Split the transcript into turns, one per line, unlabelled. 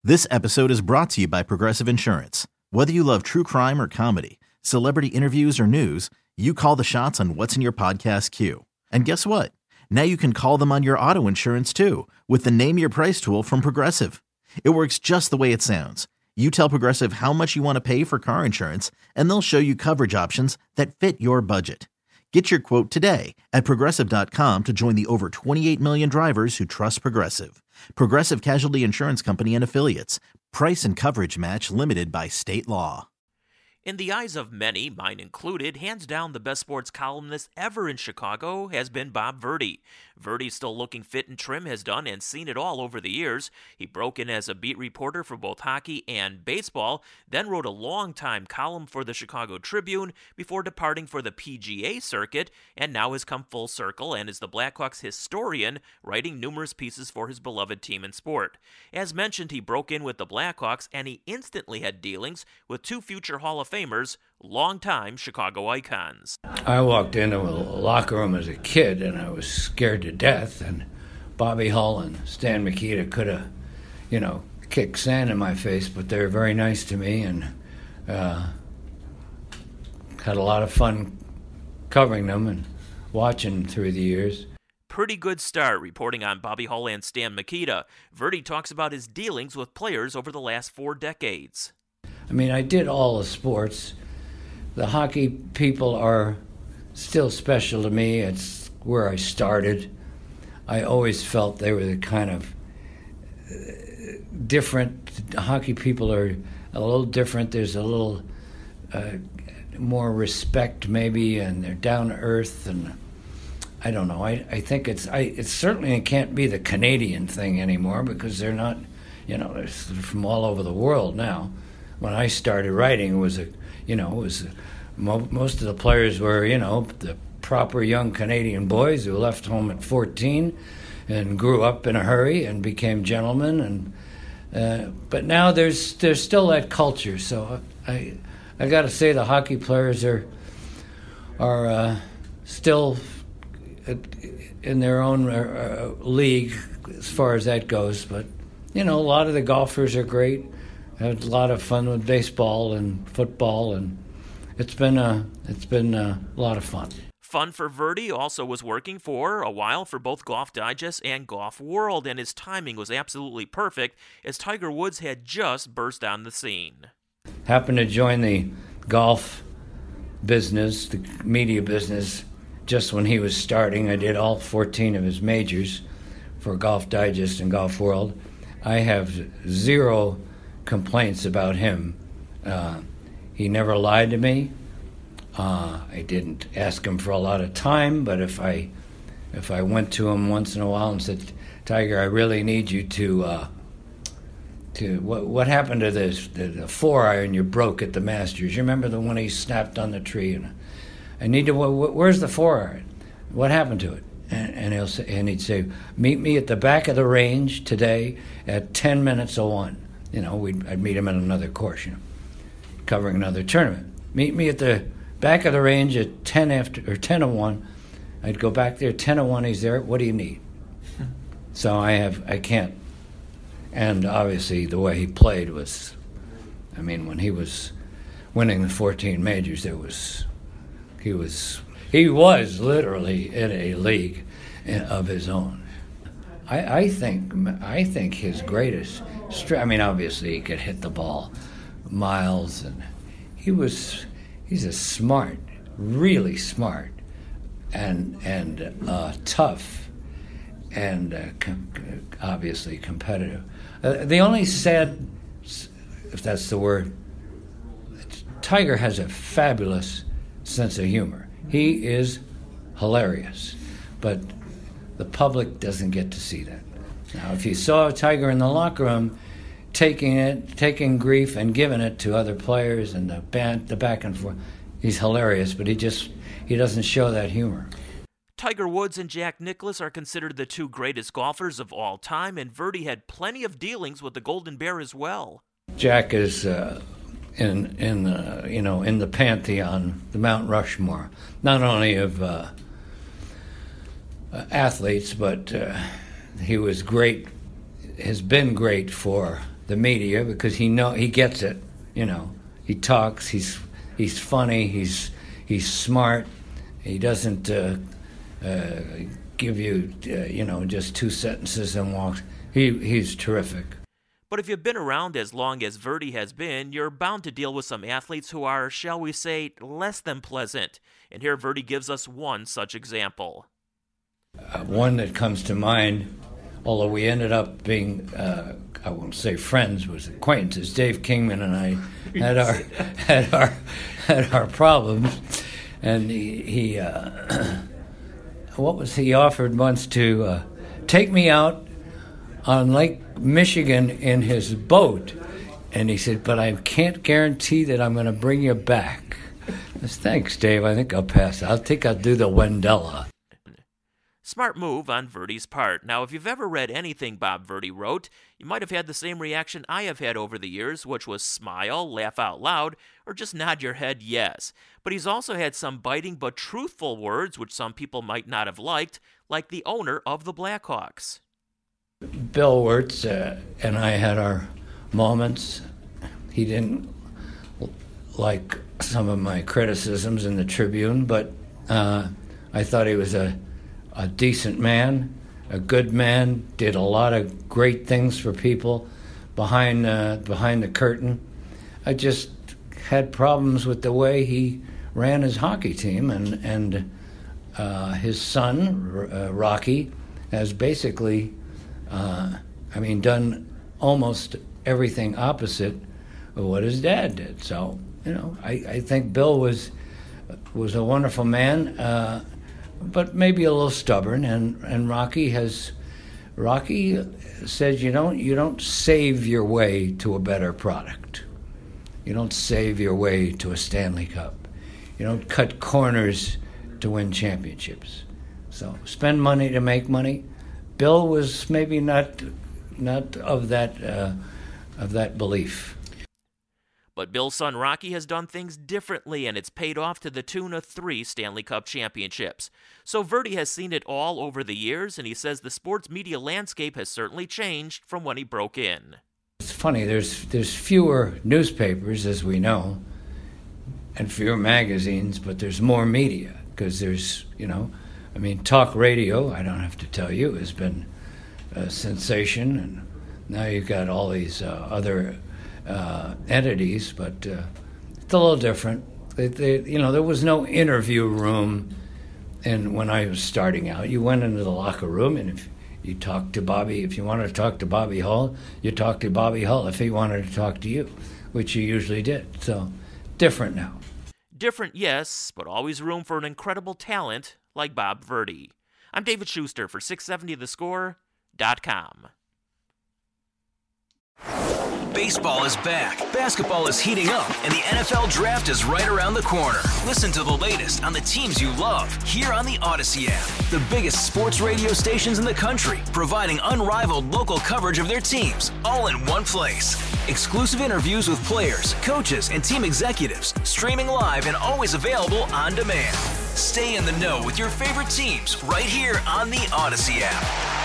This episode is brought to you by Progressive Insurance. Whether you love true crime or comedy, celebrity interviews or news, you call the shots on what's in your podcast queue. And guess what? Now you can call them on your auto insurance too with the Name Your Price tool from Progressive. It works just the way it sounds. You tell Progressive how much you want to pay for car insurance, and they'll show you coverage options that fit your budget. Get your quote today at Progressive.com to join the over 28 million drivers who trust Progressive. Progressive Casualty Insurance Company and Affiliates. Price and coverage match limited by state law.
In the eyes of many, mine included, hands down the best sports columnist ever in Chicago has been Bob Verdi. Verdi, still looking fit and trim, has done and seen it all over the years. He broke in as a beat reporter for both hockey and baseball, then wrote a long-time column for the Chicago Tribune before departing for the PGA circuit, and now has come full circle and is the Blackhawks historian, writing numerous pieces for his beloved team and sport. As mentioned, he broke in with the Blackhawks, and he instantly had dealings with two future Hall of Famers, longtime Chicago icons.
I walked into a locker room as a kid and I was scared to death, and Bobby Hull and Stan Mikita could have, kicked sand in my face, but they were very nice to me and had a lot of fun covering them and watching through the years.
Pretty good start reporting on Bobby Hull and Stan Mikita. Verdi talks about his dealings with players over the last 4 decades.
I did all the sports. The hockey people are still special to me. It's where I started. I always felt they were the kind of different. Hockey people are a little different. There's a little more respect maybe, and they're down to earth, and I don't know. I think it's certainly it can't be the Canadian thing anymore because they're not, they're from all over the world now. When I started writing, most of the players were, the proper young Canadian boys who left home at 14 and grew up in a hurry and became gentlemen. But now there's still that culture. So I got to say the hockey players are still in their own league as far as that goes. But a lot of the golfers are great. Had a lot of fun with baseball and football, and it's been a lot of fun.
Fun for Verdi also was working for a while for both Golf Digest and Golf World, and his timing was absolutely perfect as Tiger Woods had just burst on the scene.
Happened to join the golf business, the media business, just when he was starting. I did all 14 of his majors for Golf Digest and Golf World. I have zero complaints about him. He never lied to me. I didn't ask him for a lot of time, but if I went to him once in a while and said, "Tiger, I really need you to what happened to this the 4-iron you broke at the Masters? You remember the one he snapped on the tree? And I need to. Where's the 4-iron? What happened to it?" And he'd say, "Meet me at the back of the range today at 10 minutes of 1." I'd meet him at another course, covering another tournament. Meet me at the back of the range at 10 of 1. I'd go back there, 10 of 1, he's there. What do you need? So I can't. And obviously the way he played was, when he was winning the 14 majors, he was literally in a league of his own. I think his greatest strength, obviously he could hit the ball miles, and he's a smart, really smart, and tough, and obviously competitive. The only sad, if that's the word, Tiger has a fabulous sense of humor. He is hilarious, but the public doesn't get to see that. Now, if you saw Tiger in the locker room taking grief and giving it to other players and the back and forth, he's hilarious, but he doesn't show that humor.
Tiger Woods and Jack Nicklaus are considered the two greatest golfers of all time, and Verdi had plenty of dealings with the Golden Bear as well.
Jack is in the pantheon, the Mount Rushmore, not only of athletes, but he was great, has been great for the media because he gets it. He talks. He's funny. He's smart. He doesn't give you just two sentences and walks. He's terrific.
But if you've been around as long as Verdi has been, you're bound to deal with some athletes who are, shall we say, less than pleasant. And here Verdi gives us one such example.
One that comes to mind, although we ended up being, I won't say friends, was acquaintances. Dave Kingman and I had our problems, and he offered once to take me out on Lake Michigan in his boat, and he said, but I can't guarantee that I'm going to bring you back. I said, thanks, Dave. I think I'll pass. I'll do the Wendella.
Smart move on Verdi's part. Now, if you've ever read anything Bob Verdi wrote, you might have had the same reaction I have had over the years, which was smile, laugh out loud, or just nod your head yes. But he's also had some biting but truthful words which some people might not have liked, like the owner of the Blackhawks.
Bill Wirtz and I had our moments. He didn't like some of my criticisms in the Tribune, but I thought he was a decent man, a good man, did a lot of great things for people behind the curtain. I just had problems with the way he ran his hockey team, and his son, Rocky, has basically done almost everything opposite of what his dad did. So, I think Bill was a wonderful man, but maybe a little stubborn. And Rocky says you don't save your way to a better product. You don't save your way to a Stanley Cup. You don't cut corners to win championships. So spend money to make money. Bill was maybe not of that belief.
But Bill's son Rocky has done things differently, and it's paid off to the tune of 3 Stanley Cup championships. So Verdi has seen it all over the years, and he says the sports media landscape has certainly changed from when he broke in.
It's funny, there's fewer newspapers, as we know, and fewer magazines, but there's more media, because there's, talk radio, I don't have to tell you, has been a sensation, and now you've got all these other entities, but it's a little different. There was no interview room, and when I was starting out, you went into the locker room, and if you talked to Bobby, if you wanted to talk to Bobby Hull, you talked to Bobby Hull if he wanted to talk to you, which you usually did. So, different now.
Different, yes, but always room for an incredible talent like Bob Verdi. I'm David Schuster for 670thescore.com.
Baseball is back, basketball is heating up, and the NFL Draft is right around the corner. Listen to the latest on the teams you love here on the Odyssey app. The biggest sports radio stations in the country, providing unrivaled local coverage of their teams, all in one place. Exclusive interviews with players, coaches, and team executives, streaming live and always available on demand. Stay in the know with your favorite teams right here on the Odyssey app.